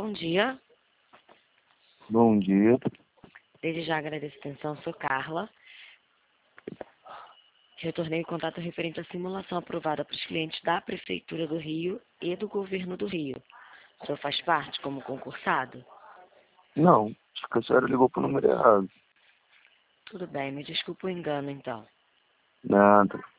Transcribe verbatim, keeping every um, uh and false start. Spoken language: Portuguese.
Bom dia. Bom dia. Desde já agradeço a atenção, sou Carla. Retornei o contato referente à simulação aprovada para os clientes da Prefeitura do Rio e do Governo do Rio. O senhor faz parte como concursado? Não, acho que a senhora ligou para o número errado. Tudo bem, me desculpe o engano então. Nada.